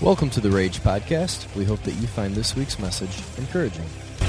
Welcome to the Rage Podcast. We hope that you find this week's message encouraging.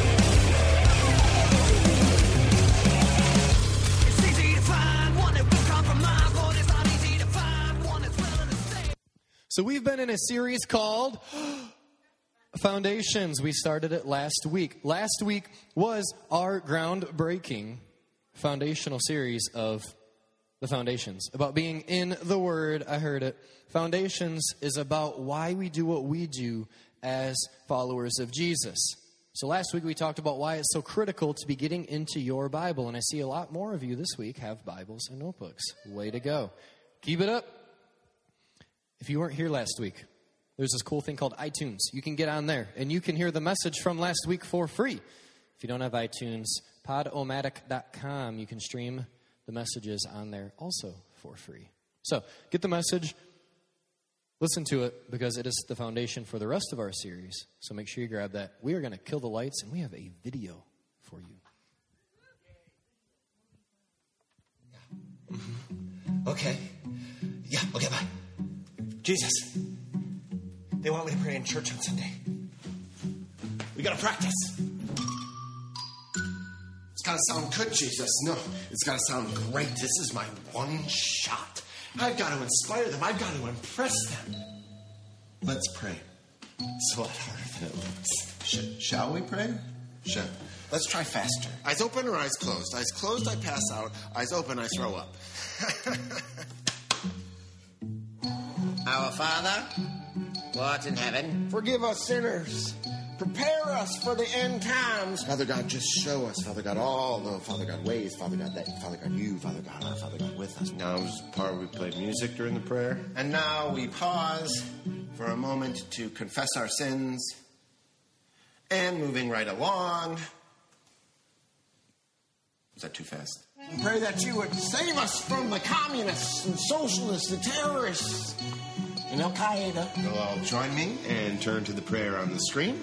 So we've been in a series called Foundations. We started it last week. Last week was our groundbreaking foundational series of the Foundations, about being in the Word. I heard it. Foundations is about why we do what we do as followers of Jesus. So last week we talked about why it's so critical to be getting into your Bible. And I see a lot more of you this week have Bibles and notebooks. Way to go. Keep it up. If you weren't here last week, there's this cool thing called iTunes. You can get on there and you can hear the message from last week for free. If you don't have iTunes, podomatic.com, you can stream the messages on there also for free. So get the message, listen to it, because it is the foundation for the rest of our series. So make sure you grab that. We are going to kill the lights, and we have a video for you. Okay, bye. Jesus, they want me to pray in church on Sunday. We gotta practice. It's gotta sound good, Jesus. No, it's gotta sound great. This is my one shot. I've got to inspire them. I've got to impress them. Let's pray. It's a lot harder than it looks. Shall we pray? Sure. Let's try faster. Eyes open or eyes closed? Eyes closed, I pass out. Eyes open, I throw up. Our Father, who art in heaven, Forgive us sinners. Prepare us for the end times. Father God, just show us, Father God, all the Father God ways, Father God, that Father God, you, Father God, our Father God with us. Now is the part where we play music during the prayer. And now we pause for a moment to confess our sins. And moving right along. Was that too fast? Pray that you would save us from the communists and socialists and terrorists and Al-Qaeda. You'll all join me and turn to the prayer on the screen.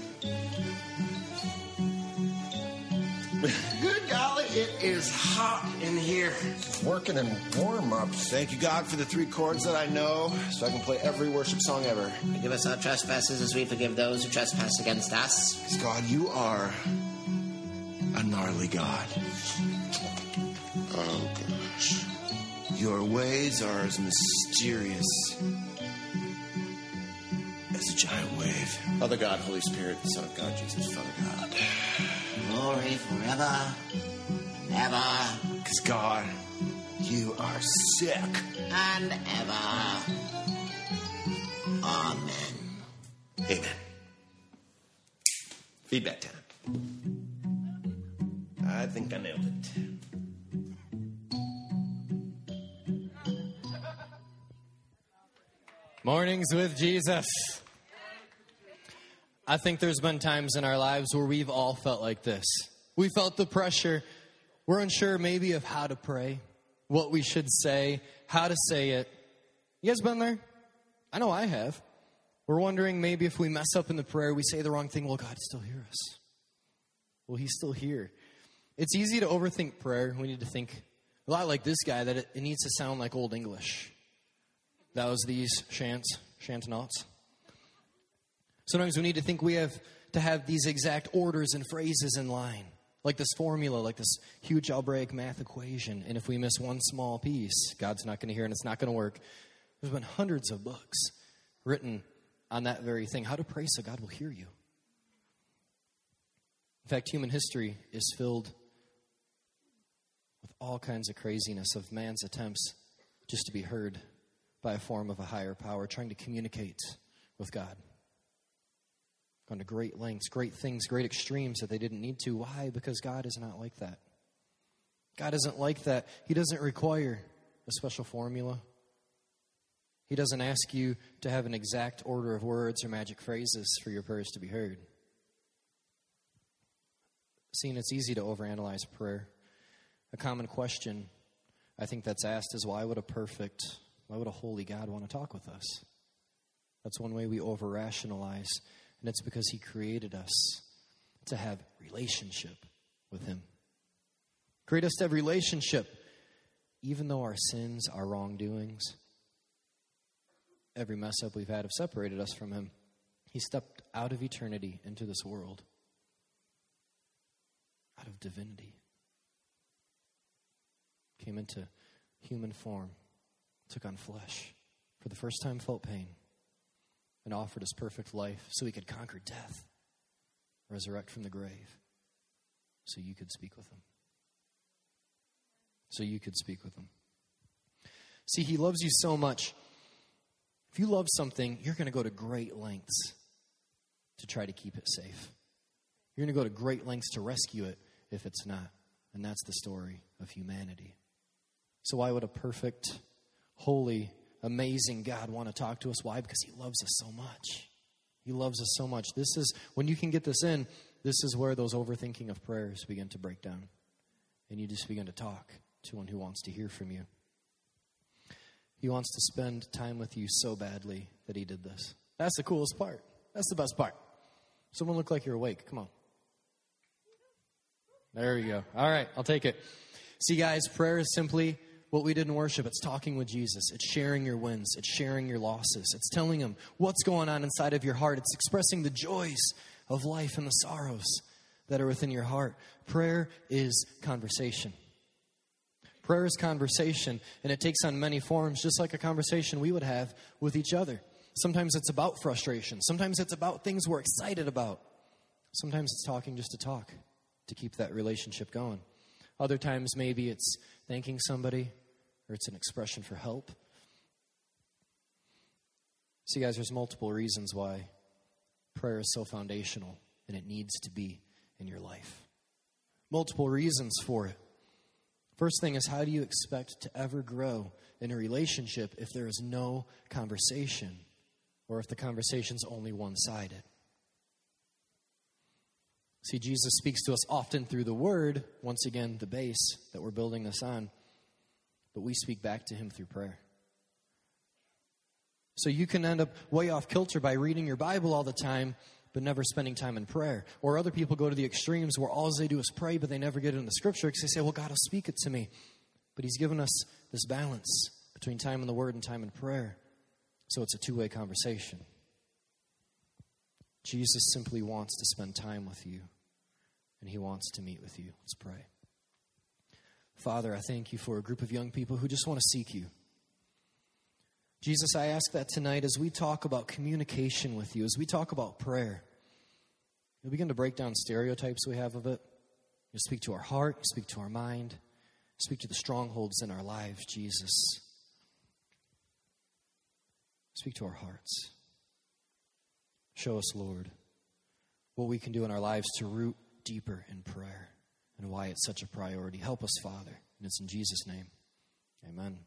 Good golly, it is hot in here. Working in warm-ups. Thank you, God, for the 3 chords that I know, so I can play every worship song ever. forgive us our trespasses as we forgive those who trespass against us. Because, God, you are a gnarly God. Oh, gosh. Your ways are as mysterious as a giant wave. Father God, Holy Spirit, the Son of God, Jesus, Father God. Glory forever, ever, Because, God, you are sick. and ever. Amen. Amen. Feedback time. I think I nailed it. Mornings with Jesus. I think there's been times in our lives where we've all felt like this. We felt the pressure. We're unsure maybe of how to pray, what we should say, how to say it. You guys been there? I know I have. We're wondering maybe if we mess up in the prayer, we say the wrong thing, will God still hear us? Will he still hear? It's easy to overthink prayer. We need to think a lot like this guy, that it needs to sound like Old English. That was these chant-nots. Sometimes we need to think we have to have these exact orders and phrases in line, like this formula, like this huge algebraic math equation. And if we miss one small piece, God's not going to hear and it's not going to work. There's been hundreds of books written on that very thing, how to pray so God will hear you. In fact, human history is filled with all kinds of craziness of man's attempts just to be heard by a form of a higher power, trying to communicate with God. Gone to great lengths, great things, great extremes that they didn't need to. Why? Because God is not like that. God isn't like that. He doesn't require a special formula. He doesn't ask you to have an exact order of words or magic phrases for your prayers to be heard. Seeing it's easy to overanalyze prayer. A common question I think that's asked is, why would a holy God want to talk with us? That's one way we over-rationalize. And it's because he created us to have relationship with him. Create us to have relationship. Even though our sins, our wrongdoings, every mess up we've had have separated us from him. He stepped out of eternity into this world, out of divinity. Came into human form, took on flesh, for the first time felt pain, and offered his perfect life so he could conquer death, resurrect from the grave, so you could speak with him. So you could speak with him. See, he loves you so much. If you love something, you're going to go to great lengths to try to keep it safe. You're going to go to great lengths to rescue it if it's not. And that's the story of humanity. So why would a perfect, holy, amazing God want to talk to us? Why? Because he loves us so much. He loves us so much. This is, when you can get this in, this is where those overthinking of prayers begin to break down. And you just begin to talk to one who wants to hear from you. He wants to spend time with you so badly that he did this. That's the coolest part. That's the best part. Someone look like you're awake. Come on. There we go. All right, I'll take it. See, guys, prayer is simply what we did in worship. It's talking with Jesus. It's sharing your wins. It's sharing your losses. It's telling him what's going on inside of your heart. It's expressing the joys of life and the sorrows that are within your heart. Prayer is conversation. Prayer is conversation, and it takes on many forms, just like a conversation we would have with each other. Sometimes it's about frustration. Sometimes it's about things we're excited about. Sometimes it's talking just to talk, to keep that relationship going. Other times maybe it's thanking somebody, or it's an expression for help. See, guys, there's multiple reasons why prayer is so foundational, and it needs to be in your life. Multiple reasons for it. First thing is, how do you expect to ever grow in a relationship if there is no conversation, or if the conversation's only one-sided? See, Jesus speaks to us often through the Word, once again, the base that we're building this on, but we speak back to him through prayer. So you can end up way off kilter by reading your Bible all the time, but never spending time in prayer. Or other people go to the extremes where all they do is pray, but they never get into the Scripture because they say, well, God will speak it to me. But he's given us this balance between time in the Word and time in prayer. So it's a two-way conversation. Jesus simply wants to spend time with you, and he wants to meet with you. Let's pray. Father, I thank you for a group of young people who just want to seek you. Jesus, I ask that tonight as we talk about communication with you, as we talk about prayer, you'll begin to break down stereotypes we have of it. You'll speak to our heart, speak to our mind, speak to the strongholds in our lives, Jesus. Speak to our hearts. Show us, Lord, what we can do in our lives to root deeper in prayer and why it's such a priority. Help us, Father, and it's in Jesus' name. Amen.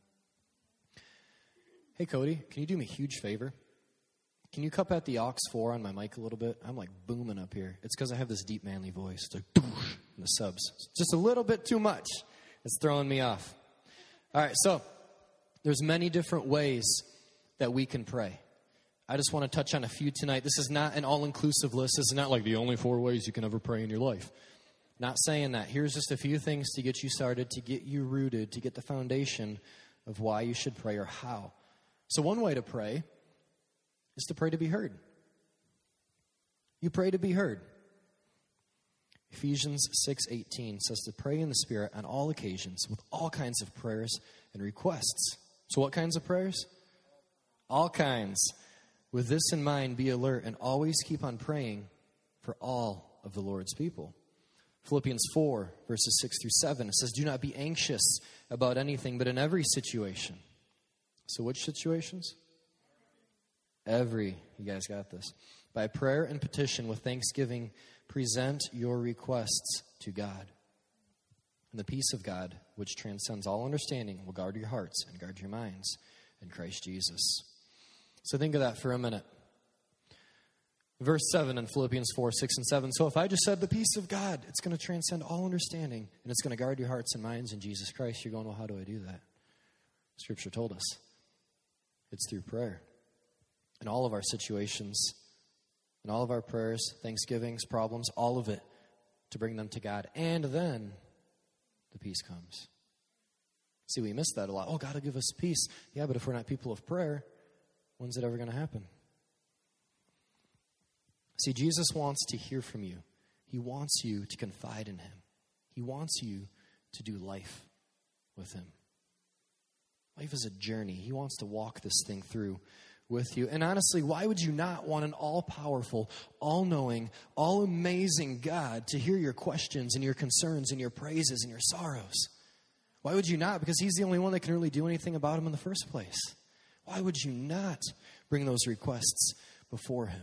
Hey, Cody, can you do me a huge favor? Can you cup at the aux 4 on my mic a little bit? I'm like booming up here. It's because I have this deep, manly voice. It's like, doosh, in the subs. It's just a little bit too much. It's throwing me off. All right, so there's many different ways that we can pray. I just want to touch on a few tonight. This is not an all-inclusive list. This is not like the only 4 ways you can ever pray in your life. Not saying that. Here's just a few things to get you started, to get you rooted, to get the foundation of why you should pray or how. So one way to pray is to pray to be heard. You pray to be heard. Ephesians 6:18 says to pray in the Spirit on all occasions with all kinds of prayers and requests. So what kinds of prayers? All kinds. With this in mind, be alert and always keep on praying for all of the Lord's people. Philippians 4, verses 6 through 7, it says, do not be anxious about anything, but in every situation. So which situations? Every. You guys got this. By prayer and petition with thanksgiving, present your requests to God. And the peace of God, which transcends all understanding, will guard your hearts and guard your minds in Christ Jesus. So think of that for a minute. Verse 7 in Philippians 4, 6, and 7. So if I just said the peace of God, it's going to transcend all understanding, and it's going to guard your hearts and minds in Jesus Christ. You're going, well, how do I do that? Scripture told us. It's through prayer. In all of our situations, in all of our prayers, thanksgivings, problems, all of it, to bring them to God. And then the peace comes. See, we miss that a lot. Oh, God will give us peace. Yeah, but if we're not people of prayer, when's it ever going to happen? See, Jesus wants to hear from you. He wants you to confide in him. He wants you to do life with him. Life is a journey. He wants to walk this thing through with you. And honestly, why would you not want an all-powerful, all-knowing, all-amazing God to hear your questions and your concerns and your praises and your sorrows? Why would you not? Because he's the only one that can really do anything about them in the first place. Why would you not bring those requests before him?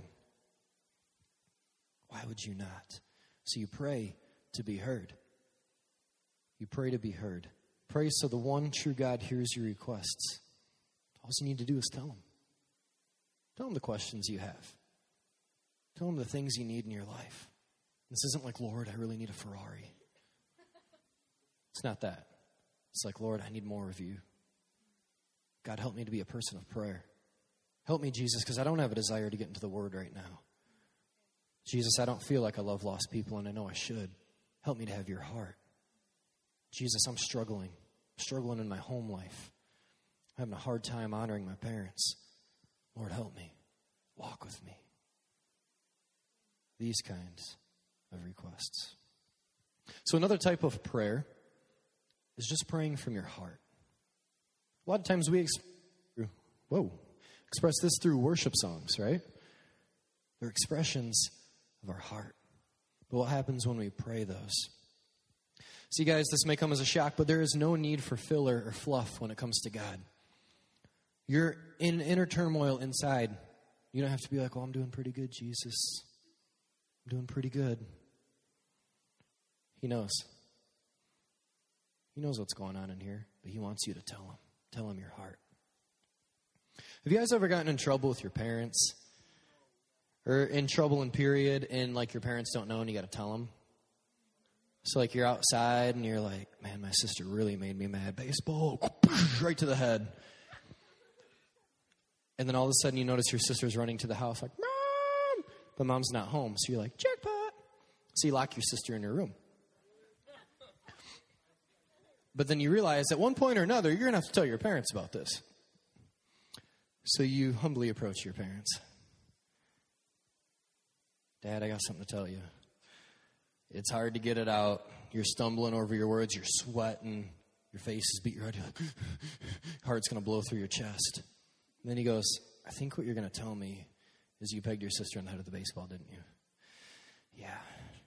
Why would you not? So you pray to be heard. You pray to be heard. Pray so the one true God hears your requests. All you need to do is tell him. Tell him the questions you have. Tell him the things you need in your life. This isn't like, Lord, I really need a Ferrari. It's not that. It's like, Lord, I need more of you. God, help me to be a person of prayer. Help me, Jesus, because I don't have a desire to get into the Word right now. Jesus, I don't feel like I love lost people, and I know I should. Help me to have your heart. Jesus, I'm struggling in my home life. I'm having a hard time honoring my parents. Lord, help me. Walk with me. These kinds of requests. So another type of prayer is just praying from your heart. A lot of times we express this through worship songs, right? They're expressions of our heart. But what happens when we pray those? See, guys, this may come as a shock, but there is no need for filler or fluff when it comes to God. You're in inner turmoil inside. You don't have to be like, I'm doing pretty good, Jesus. I'm doing pretty good. He knows. He knows what's going on in here, but he wants you to tell him. Tell him your heart. Have you guys ever gotten in trouble with your parents? Or in trouble in period and like your parents don't know and you got to tell them? So like you're outside and you're like, man, my sister really made me mad. Baseball, right to the head. And then all of a sudden you notice your sister's running to the house like, Mom! But Mom's not home. So you're like, jackpot. So you lock your sister in her room. But then you realize at one point or another, you're going to have to tell your parents about this. So you humbly approach your parents. Dad, I got something to tell you. It's hard to get it out. You're stumbling over your words. You're sweating. Your face is beat red. Heart's going to blow through your chest. And then he goes, I think what you're going to tell me is you pegged your sister in the head with the baseball, didn't you? Yeah.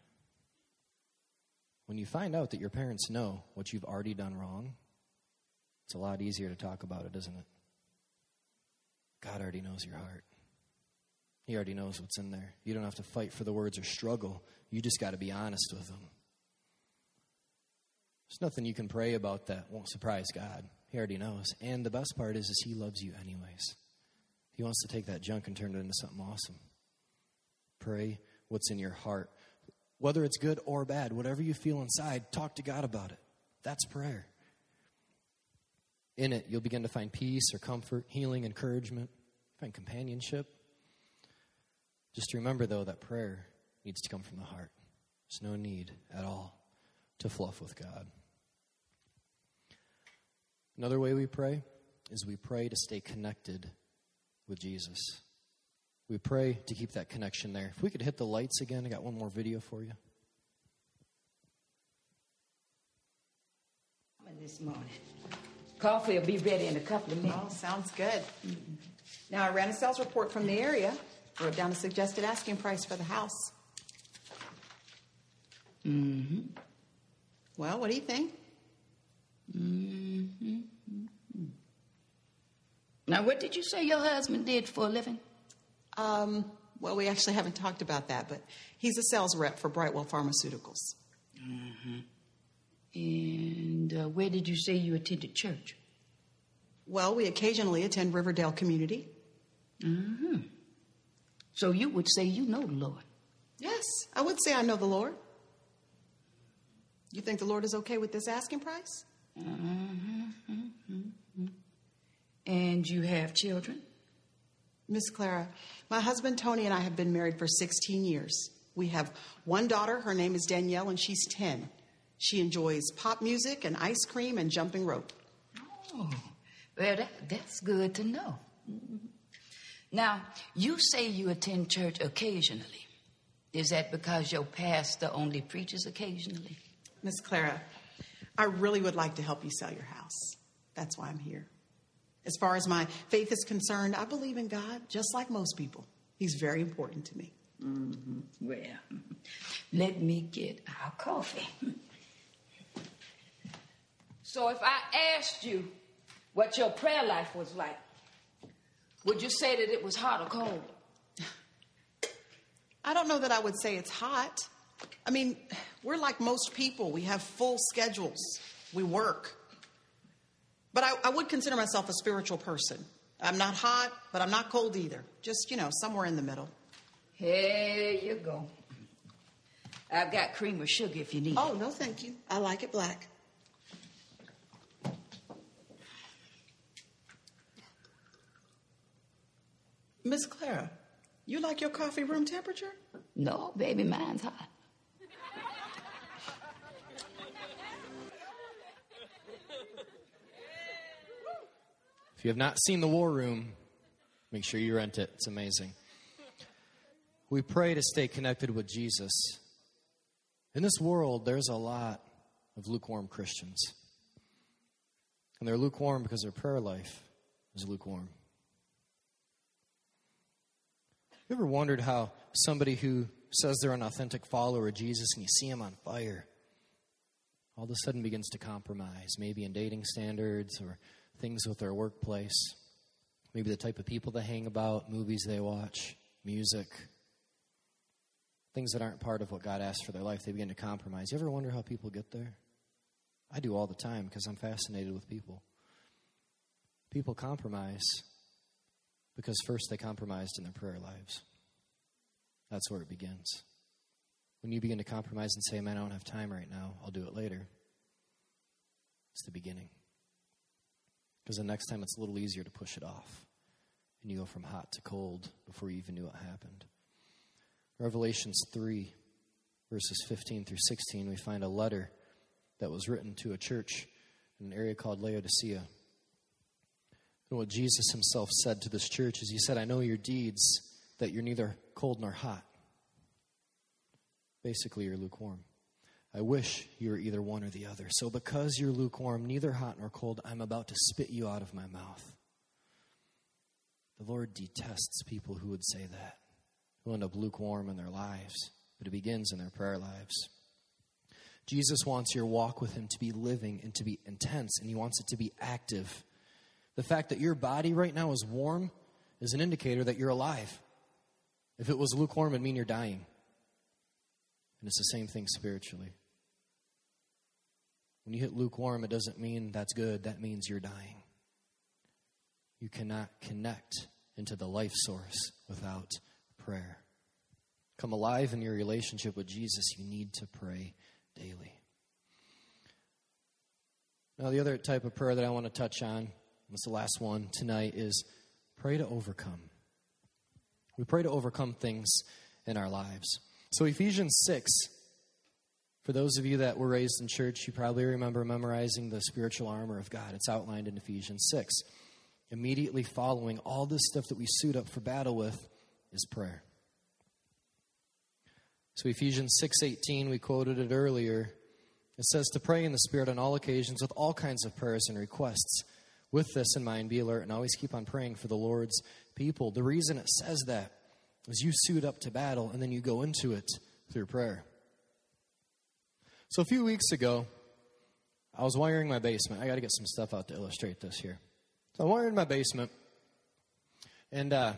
When you find out that your parents know what you've already done wrong, it's a lot easier to talk about it, isn't it? God already knows your heart. He already knows what's in there. You don't have to fight for the words or struggle. You just got to be honest with them. There's nothing you can pray about that won't surprise God. He already knows. And the best part is he loves you anyways. He wants to take that junk and turn it into something awesome. Pray what's in your heart. Whether it's good or bad, whatever you feel inside, talk to God about it. That's prayer. In it, you'll begin to find peace or comfort, healing, encouragement, find companionship. Just remember, though, that prayer needs to come from the heart. There's no need at all to fluff with God. Another way we pray is we pray to stay connected with Jesus. We pray to keep that connection there. If we could hit the lights again, I got one more video for you. This morning. Coffee will be ready in a couple of minutes. Oh, sounds good. Mm-hmm. Now, I ran a sales report from the area. Wrote down a suggested asking price for the house. Mm-hmm. Well, what do you think? Mm-hmm. Now, what did you say your husband did for a living? Well, we actually haven't talked about that, but he's a sales rep for Brightwell Pharmaceuticals. Mm-hmm. And where did you say you attended church? Well, we occasionally attend Riverdale Community. Mm-hmm. So you would say you know the Lord? Yes, I would say I know the Lord. You think the Lord is okay with this asking price? Mm-hmm. Mm-hmm. And you have children? Miss Clara, my husband Tony and I have been married for 16 years. We have one daughter. Her name is Danielle, and she's 10. She enjoys pop music and ice cream and jumping rope. Oh, well, that's good to know. Mm-hmm. Now, you say you attend church occasionally. Is that because your pastor only preaches occasionally? Miss Clara, I really would like to help you sell your house. That's why I'm here. As far as my faith is concerned, I believe in God just like most people. He's very important to me. Mm-hmm. Well, let me get our coffee. So if I asked you what your prayer life was like, would you say that it was hot or cold? I don't know that I would say it's hot. I mean, we're like most people. We have full schedules. We work. But I would consider myself a spiritual person. I'm not hot, but I'm not cold either. Just, somewhere in the middle. Here you go. I've got cream or sugar if you need it. Oh, no, thank you. I like it black. Miss Clara, you like your coffee room temperature? No, baby, mine's hot. If you have not seen The War Room, make sure you rent it. It's amazing. We pray to stay connected with Jesus. In this world, there's a lot of lukewarm Christians. And they're lukewarm because their prayer life is lukewarm. You ever wondered how somebody who says they're an authentic follower of Jesus and you see him on fire, all of a sudden begins to compromise, maybe in dating standards or things with their workplace, maybe the type of people they hang about, movies they watch, music, things that aren't part of what God asked for their life, they begin to compromise. You ever wonder how people get there? I do all the time because I'm fascinated with people. People compromise because first they compromised in their prayer lives. That's where it begins. When you begin to compromise and say, man, I don't have time right now, I'll do it later, it's the beginning. Because the next time it's a little easier to push it off. And you go from hot to cold before you even knew what happened. Revelations 3, verses 15 through 16, we find a letter that was written to a church in an area called Laodicea. And what Jesus himself said to this church is, he said, I know your deeds, that you're neither cold nor hot. Basically, you're lukewarm. I wish you were either one or the other. So because you're lukewarm, neither hot nor cold, I'm about to spit you out of my mouth. The Lord detests people who would say that, who end up lukewarm in their lives, but it begins in their prayer lives. Jesus wants your walk with him to be living and to be intense, and he wants it to be active. The fact that your body right now is warm is an indicator that you're alive. If it was lukewarm, it'd mean you're dying. And it's the same thing spiritually. When you hit lukewarm, it doesn't mean that's good. That means you're dying. You cannot connect into the life source without prayer. Come alive in your relationship with Jesus. You need to pray daily. Now, the other type of prayer that I want to touch on, it's the last one tonight, is pray to overcome. We pray to overcome things in our lives. So Ephesians 6, for those of you that were raised in church, you probably remember memorizing the spiritual armor of God. It's outlined in Ephesians 6. Immediately following all this stuff that we suit up for battle with is prayer. So Ephesians 6:18, we quoted it earlier. It says to pray in the Spirit on all occasions with all kinds of prayers and requests. With this in mind, be alert and always keep on praying for the Lord's people. The reason it says that is you suit up to battle and then you go into it through prayer. So a few weeks ago, I was wiring my basement. I got to get some stuff out to illustrate this here. So I'm wiring my basement, and I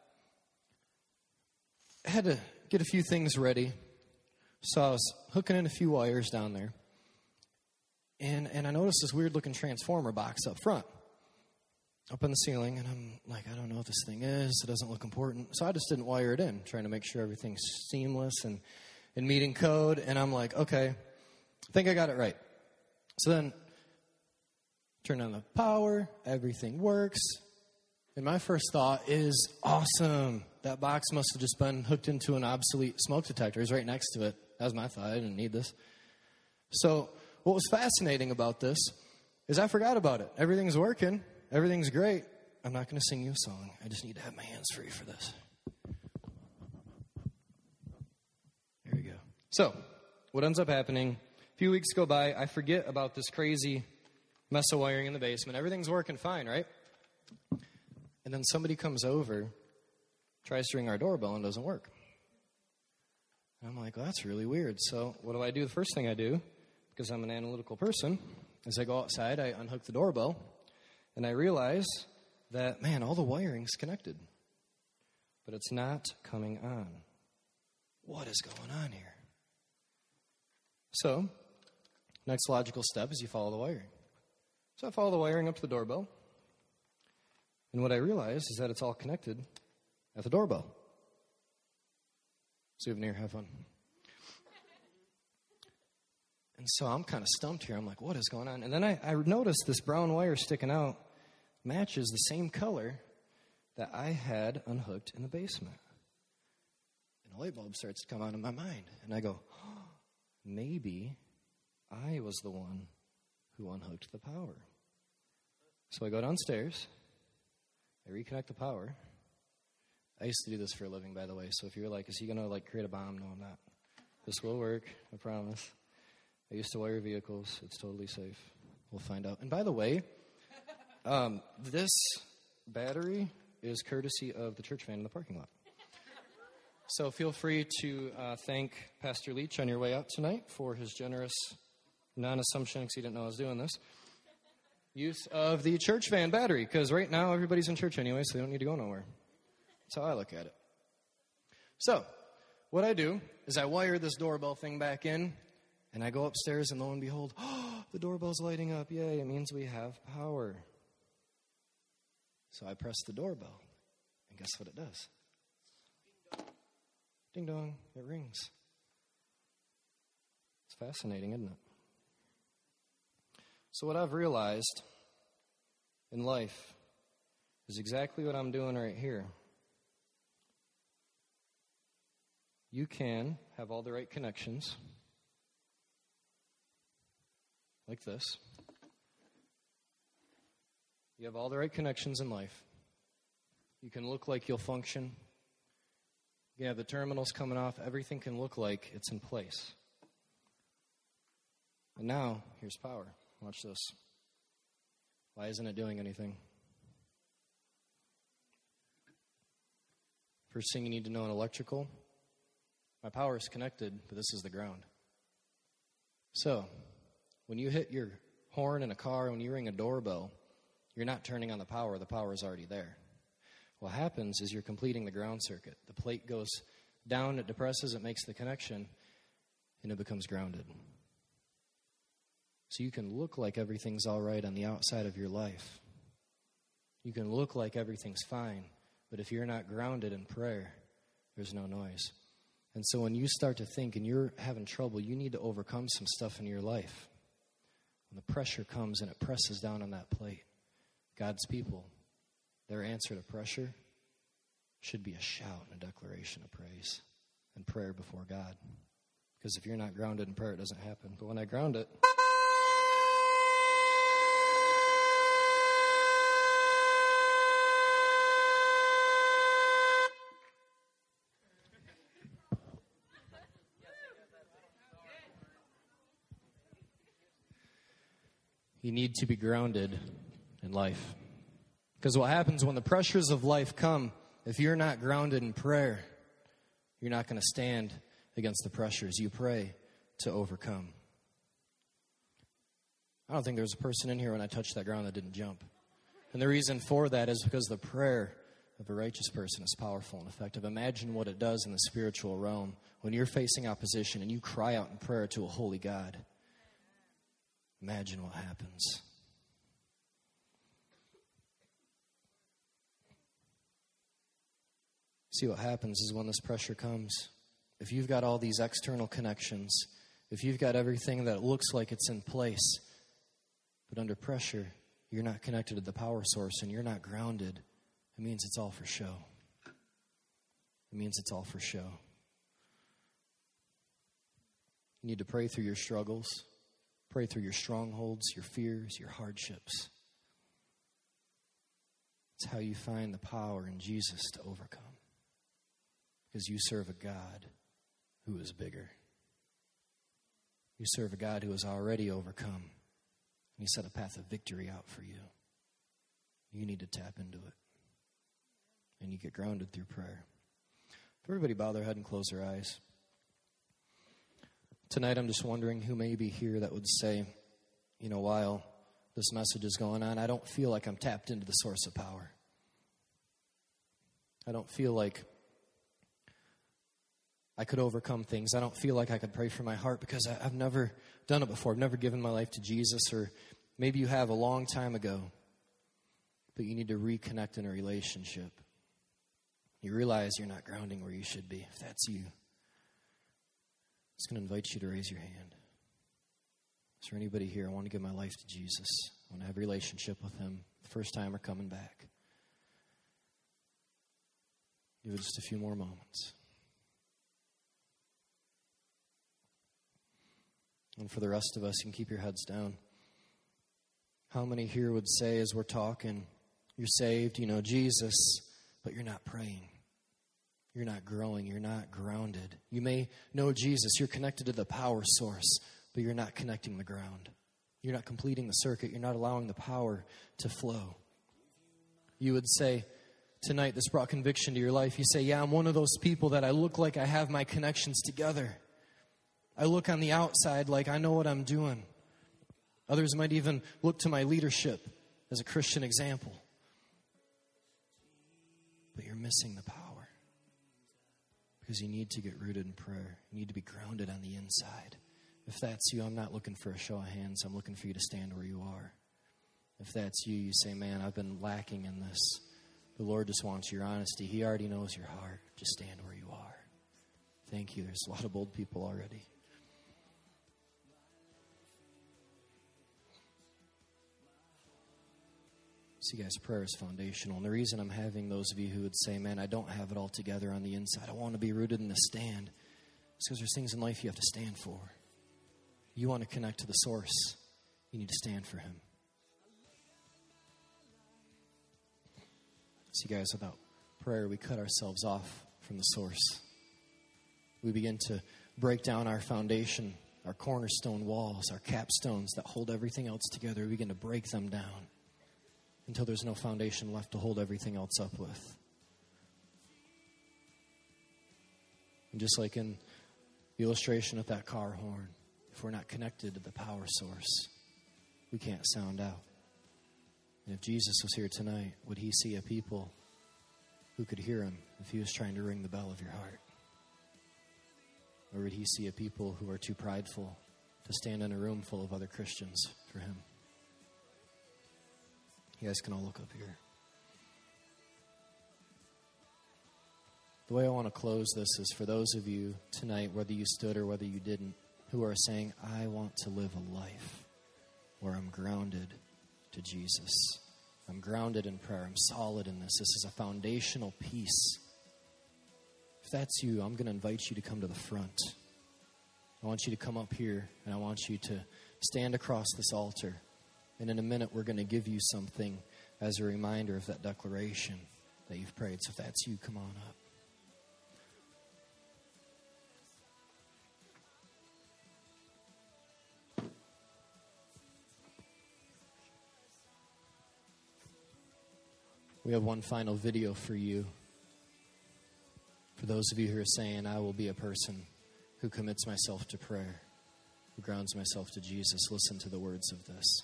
had to get a few things ready. So I was hooking in a few wires down there, and I noticed this weird-looking transformer box up front, up in the ceiling, and I'm like, I don't know what this thing is. It doesn't look important. So I just didn't wire it in, trying to make sure everything's seamless and meeting code, and I'm like, okay, I think I got it right. So then, turn on the power, everything works. And my first thought is, awesome. That box must have just been hooked into an obsolete smoke detector. It's right next to it. That was my thought. I didn't need this. So what was fascinating about this is I forgot about it. Everything's working. Everything's great. I'm not going to sing you a song. I just need to have my hands free for this. So, what ends up happening, a few weeks go by, I forget about this crazy mess of wiring in the basement. Everything's working fine, right? And then somebody comes over, tries to ring our doorbell, and doesn't work. And I'm like, well, that's really weird. So what do? The first thing I do, because I'm an analytical person, is I go outside, I unhook the doorbell, and I realize that, man, all the wiring's connected. But it's not coming on. What is going on here? So, next logical step is you follow the wiring. So I follow the wiring up to the doorbell. And what I realize is that it's all connected at the doorbell. Souvenir, have fun. And so I'm kind of stumped here. I'm like, what is going on? And then I noticed this brown wire sticking out matches the same color that I had unhooked in the basement. And a light bulb starts to come on in my mind. And I go, oh, maybe I was the one who unhooked the power. So I go downstairs. I reconnect the power. I used to do this for a living, by the way. So if you're like, is he going to create a bomb? No, I'm not. This will work. I promise. I used to wire vehicles. It's totally safe. We'll find out. And by the way, this battery is courtesy of the church van in the parking lot. So feel free to thank Pastor Leach on your way out tonight for his generous non-assumption, because he didn't know I was doing this, use of the church van battery, because right now everybody's in church anyway, so they don't need to go nowhere. That's how I look at it. So what I do is I wire this doorbell thing back in, and I go upstairs, and lo and behold, the doorbell's lighting up. Yay, it means we have power. So I press the doorbell, and guess what it does? Ding dong, it rings. It's fascinating, isn't it? So what I've realized in life is exactly what I'm doing right here. You can have all the right connections, like this. You have all the right connections in life. You can look like you'll function. You have the terminals coming off. Everything can look like it's in place. And now, here's power. Watch this. Why isn't it doing anything? First thing you need to know in electrical, my power is connected, but this is the ground. So, when you hit your horn in a car, when you ring a doorbell, you're not turning on the power is already there. What happens is you're completing the ground circuit. The plate goes down, it depresses, it makes the connection, and it becomes grounded. So you can look like everything's all right on the outside of your life. You can look like everything's fine, but if you're not grounded in prayer, there's no noise. And so when you start to think and you're having trouble, you need to overcome some stuff in your life. When the pressure comes and it presses down on that plate, God's people, their answer to pressure should be a shout and a declaration of praise and prayer before God. Because if you're not grounded in prayer, it doesn't happen. But when I ground it, you need to be grounded in life. Because what happens when the pressures of life come, if you're not grounded in prayer, you're not going to stand against the pressures. You pray to overcome. I don't think there's a person in here when I touched that ground that didn't jump. And the reason for that is because the prayer of a righteous person is powerful and effective. Imagine what it does in the spiritual realm when you're facing opposition and you cry out in prayer to a holy God. Imagine what happens. See, what happens is when this pressure comes, if you've got all these external connections, if you've got everything that looks like it's in place, but under pressure, you're not connected to the power source and you're not grounded, it means it's all for show. It means it's all for show. You need to pray through your struggles, pray through your strongholds, your fears, your hardships. It's how you find the power in Jesus to overcome. Because you serve a God who is bigger. You serve a God who has already overcome. And He set a path of victory out for you. You need to tap into it. And you get grounded through prayer. Everybody bow their head and close their eyes. Tonight I'm just wondering who may be here that would say, you know, while this message is going on, I don't feel like I'm tapped into the source of power. I don't feel like I could overcome things. I don't feel like I could pray for my heart because I've never done it before. I've never given my life to Jesus, or maybe you have a long time ago, but you need to reconnect in a relationship. You realize you're not grounding where you should be. If that's you, I'm just going to invite you to raise your hand. Is there anybody here? I want to give my life to Jesus. I want to have a relationship with Him. The first time or coming back. Give it just a few more moments. And for the rest of us, you can keep your heads down. How many here would say, as we're talking, you're saved, you know Jesus, but you're not praying? You're not growing. You're not grounded. You may know Jesus. You're connected to the power source, but you're not connecting the ground. You're not completing the circuit. You're not allowing the power to flow. You would say, tonight, this brought conviction to your life. You say, yeah, I'm one of those people that I look like I have my connections together. I look on the outside like I know what I'm doing. Others might even look to my leadership as a Christian example. But you're missing the power. Because you need to get rooted in prayer. You need to be grounded on the inside. If that's you, I'm not looking for a show of hands. I'm looking for you to stand where you are. If that's you, you say, man, I've been lacking in this. The Lord just wants your honesty. He already knows your heart. Just stand where you are. Thank you. There's a lot of bold people already. See, guys, prayer is foundational. And the reason I'm having those of you who would say, man, I don't have it all together on the inside, I want to be rooted in the stand, is because there's things in life you have to stand for. You want to connect to the source, you need to stand for Him. See, guys, without prayer, we cut ourselves off from the source. We begin to break down our foundation, our cornerstone walls, our capstones that hold everything else together. We begin to break them down until there's no foundation left to hold everything else up with. And just like in the illustration of that car horn, if we're not connected to the power source, we can't sound out. And if Jesus was here tonight, would He see a people who could hear Him if He was trying to ring the bell of your heart? Or would He see a people who are too prideful to stand in a room full of other Christians for Him? You guys can all look up here. The way I want to close this is for those of you tonight, whether you stood or whether you didn't, who are saying, I want to live a life where I'm grounded to Jesus. I'm grounded in prayer. I'm solid in this. This is a foundational piece. If that's you, I'm going to invite you to come to the front. I want you to come up here, and I want you to stand across this altar. And in a minute, we're going to give you something as a reminder of that declaration that you've prayed. So if that's you, come on up. We have one final video for you. For those of you who are saying, I will be a person who commits myself to prayer, who grounds myself to Jesus, listen to the words of this.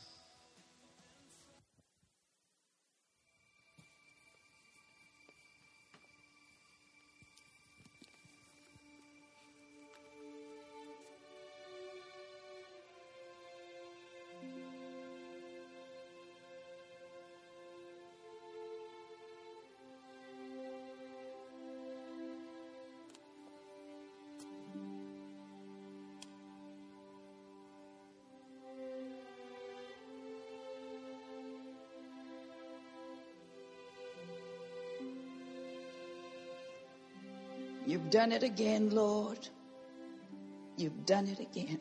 You've done it again, Lord. You've done it again.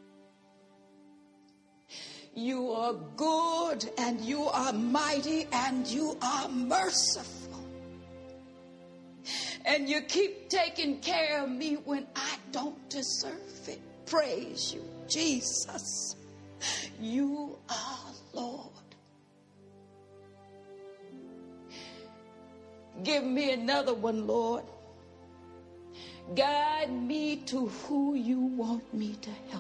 You are good and you are mighty and you are merciful. And you keep taking care of me when I don't deserve it. praise you, Jesus. You are Lord. Give me another one, Lord. Guide me to who you want me to help.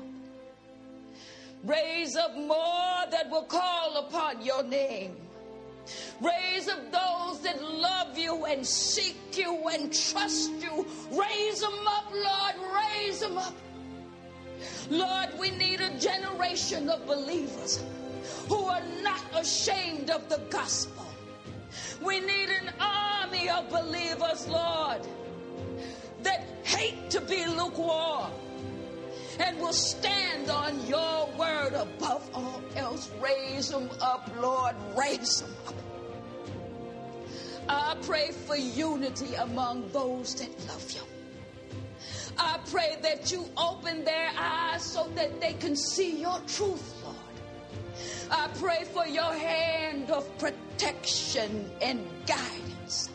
Raise up more that will call upon your name. Raise up those that love you and seek you and trust you. Raise them up, Lord, raise them up. Lord, we need a generation of believers who are not ashamed of the gospel. We need an army of believers, Lord, that hate to be lukewarm and will stand on your word above all else. Raise them up, Lord, raise them up. I pray for unity among those that love you. I pray that you open their eyes so that they can see your truth, Lord. I pray for your hand of protection and guidance.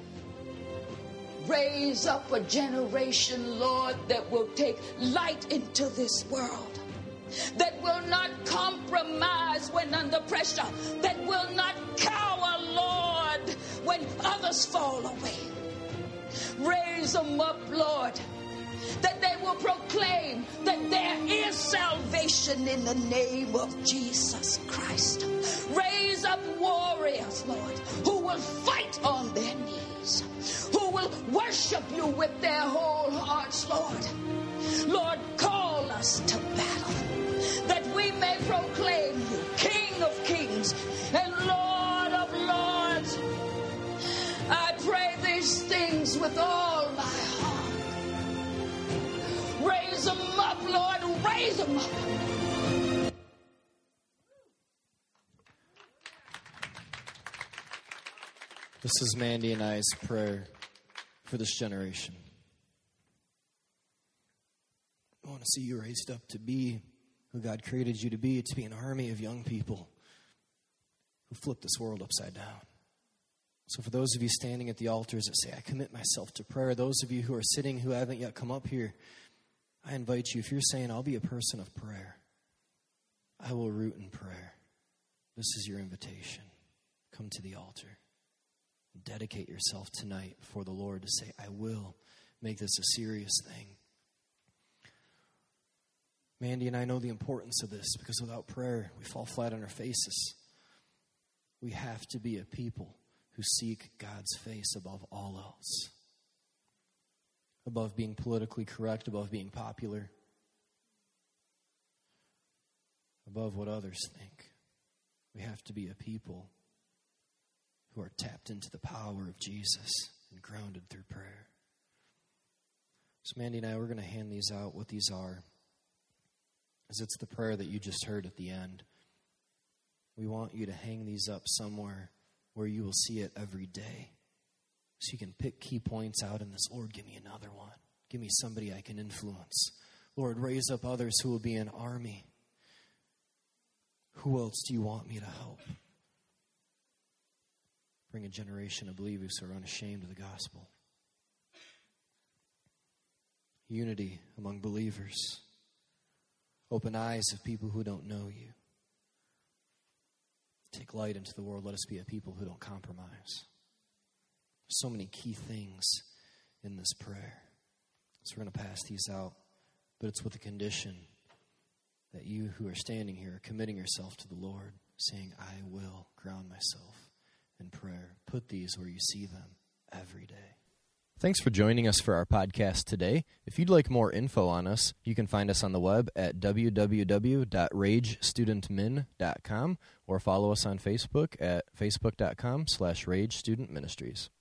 Raise up a generation, Lord, that will take light into this world, that will not compromise when under pressure, that will not cower, Lord, when others fall away. Raise them up, Lord, that they will proclaim that there is salvation in the name of Jesus Christ. Raise up warriors, Lord, who will fight on their knees, who will worship you with their whole hearts, Lord. Lord, call us to battle, that we may proclaim you King of kings and Lord of lords. I pray these things with all my heart. Raise them up, Lord, raise them up. This is Mandy and I's prayer for this generation. I want to see you raised up to be who God created you to be an army of young people who flip this world upside down. So for those of you standing at the altars that say, I commit myself to prayer, those of you who are sitting who haven't yet come up here, I invite you, if you're saying, I'll be a person of prayer, I will root in prayer. This is your invitation. Come to the altar. Dedicate yourself tonight before the Lord to say, I will make this a serious thing. Mandy and I know the importance of this because without prayer, we fall flat on our faces. We have to be a people who seek God's face above all else. Above being politically correct, above being popular, above what others think. We have to be a people who are tapped into the power of Jesus and grounded through prayer. So Mandy and I, we're going to hand these out. What these are is it's the prayer that you just heard at the end. We want you to hang these up somewhere where you will see it every day. So you can pick key points out in this. Lord, give me another one. Give me somebody I can influence. Lord, raise up others who will be an army. Who else do you want me to help? Bring a generation of believers who are unashamed of the gospel. Unity among believers. Open eyes of people who don't know you. Take light into the world. Let us be a people who don't compromise. So many key things in this prayer. So we're going to pass these out. But it's with the condition that you who are standing here are committing yourself to the Lord, saying, I will ground myself in prayer. Put these where you see them every day. Thanks for joining us for our podcast today. If you'd like more info on us, you can find us on the web at www.ragestudentmin.com or follow us on Facebook at facebook.com/RageStudentMinistries.